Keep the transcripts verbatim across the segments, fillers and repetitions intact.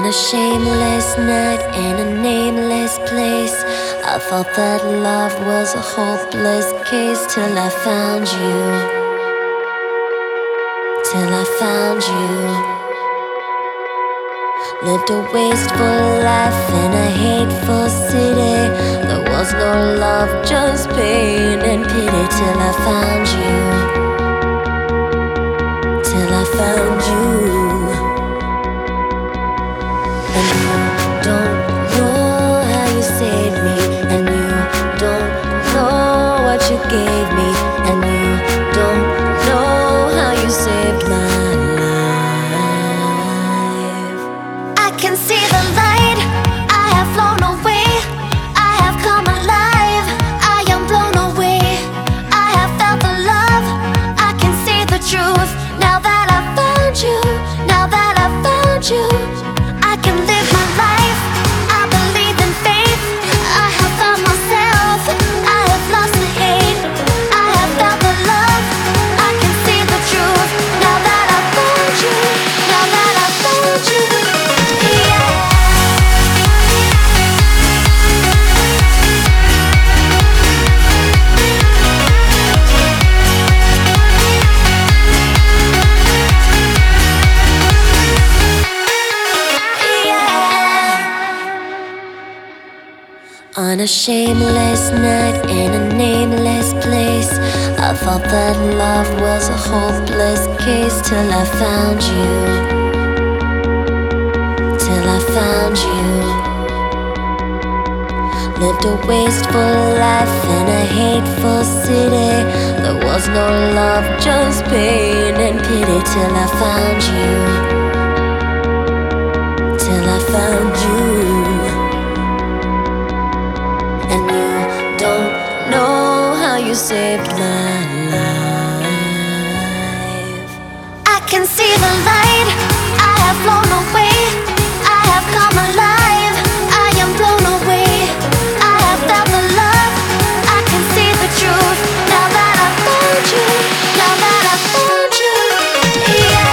a shameless night in a nameless place, I thought that love was a hopeless case till I found you. Till I found you. Lived a wasteful life in a hateful city. There was no love, just pain and pity till I found you. Till I found you. And you don't know how you saved me, and you don't know what you gave me, and you don't know how you saved my life. I can see the light, I have flown away, I have come alive, I am blown away, I have felt the love, I can see the truth. Now that I found you, now that I found you, I can live my life, I believe in faith, I have found myself, I have lost the hate, I have felt the love, I can see the truth. Now that I found you, now that I found you, yeah. On a shameless night in a nameless place, I thought that love was a hopeless case till I found you. Till I found you. Lived a wasteful life in a hateful city. There was no love, just pain and pity till I found you. Till I found you. And you don't know how you saved my life. I can see the light, I have flown away, I have come alive, I am blown away, I have felt the love, I can see the truth. Now that I found you, now that I found you, yeah.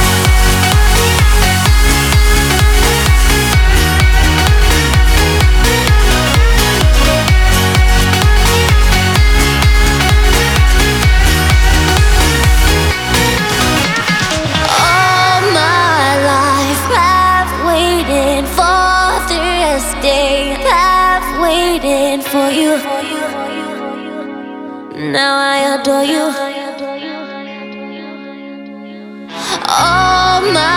Waiting for you. Now I adore you. All my